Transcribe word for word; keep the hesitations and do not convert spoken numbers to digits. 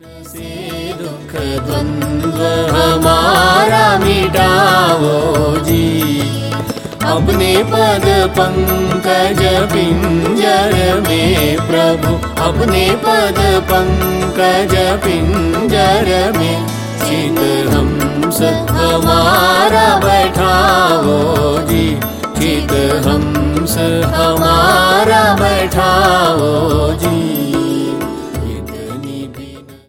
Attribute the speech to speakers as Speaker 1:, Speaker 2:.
Speaker 1: से दुख द्वंद्व हमारा मिटाओ जी, अपने पद पंकज पिंजर में प्रभु, अपने पद पंकज पिंजर में चित हंस हमारा बैठाओ जी, चित हंस हमारा बैठाओ जी।